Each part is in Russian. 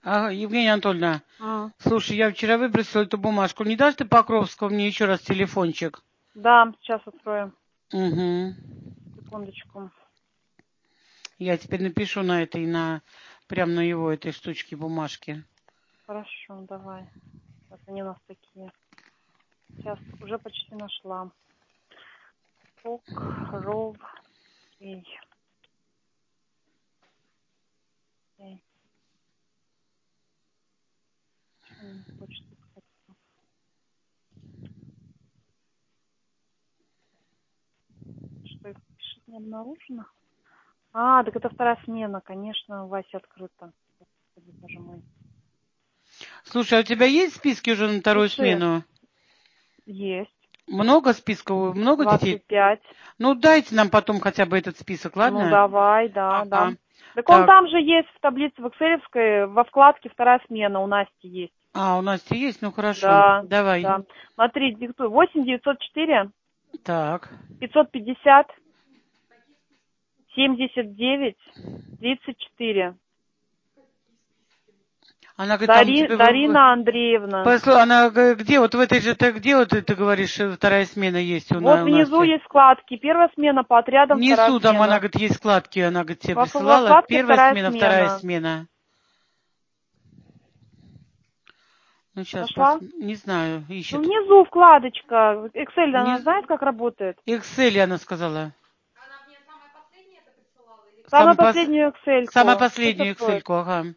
Ага, Евгения Анатольевна, А, слушай, я вчера выбросила эту бумажку. Не дашь ты Покровского мне еще раз телефончик? да, сейчас откроем. Угу. Секундочку. Я теперь напишу на этой, прям на его этой штучке бумажки. Хорошо, давай. Вот они у нас такие. Сейчас уже почти нашла. Покровский. Почему не хочет искать? Что их пишет, не обнаружено? А, так это вторая смена, конечно, Вася открыта. Господи, боже мой. Слушай, а у тебя есть списки уже на вторую Пиши. смену? Есть. Много списков? Много детей? 25. Ну, дайте нам потом хотя бы этот список, Ну, ладно? давай, да, да. Ага. Так он Так. там же есть в таблице в экселевской, во вкладке вторая смена у Насти есть. А, у Насти есть? Ну, хорошо. Да, Давай. да. Смотри, диктуй. 8 904 Так. 550 79 34. Она говорит, там тебе... Дарина Андреевна. Она где? Вот в этой же... Где вот ты говоришь, вторая смена есть у Вот внизу Насти? есть вкладки. Первая смена по отрядам, вторая Внизу там, она смена. говорит, есть складки, она, говорит, тебе Во присылала. вкладке Первая вторая смена, вторая смена. смена. Ну, сейчас, Нашла? не знаю, Ну, ищет. внизу вкладочка. Excel, она Не... знает, как работает? Excel, она сказала. Самую последнюю Самая Excel-ку. Пусть последнюю Excel, откроет. ага.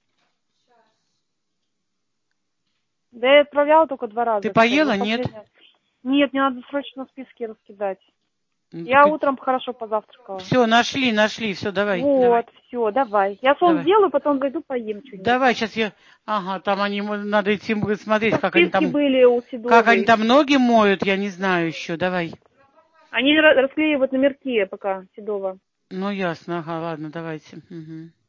Да я отправляла только 2 раза Ты Excel. поела, Вот нет? последняя. Нет, мне надо срочно списки раскидать. Ну, Я утром хорошо позавтракала. все, нашли, все, давай, давай. Вот, все, давай. Я сон Давай. сделаю, потом зайду, поем что-нибудь. Давай, сейчас я... Ага, там они, надо идти смотреть, Там списки были у как они Седовой. там ноги моют, я не знаю еще, давай. Они расклеивают номерки пока, Седова. Ну, ясно, ага, ладно, давайте. Угу.